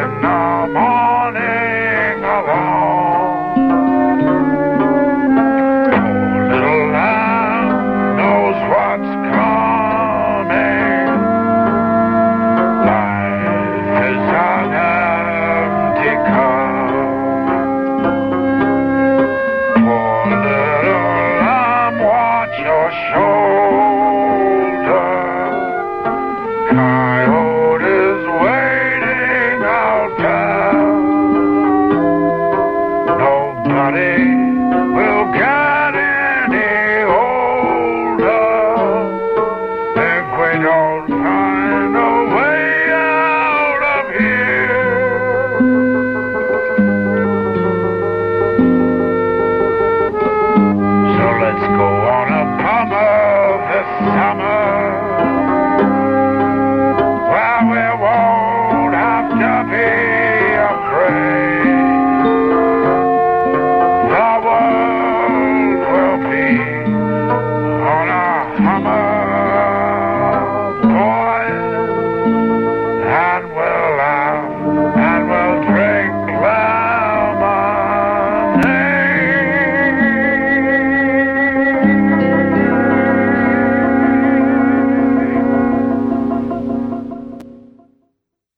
in the morning alone. Oh, little lamb knows what's coming. Life is an empty cup. Poor little lamb, watch your shoulder. Coyote is waiting out there. Nobody will get any older if we don't find a way out of here. So let's go on a bummer this summer. We won't have to be afraid. The world will be on a Hummer, boys, and we'll laugh and we'll drink lemonade.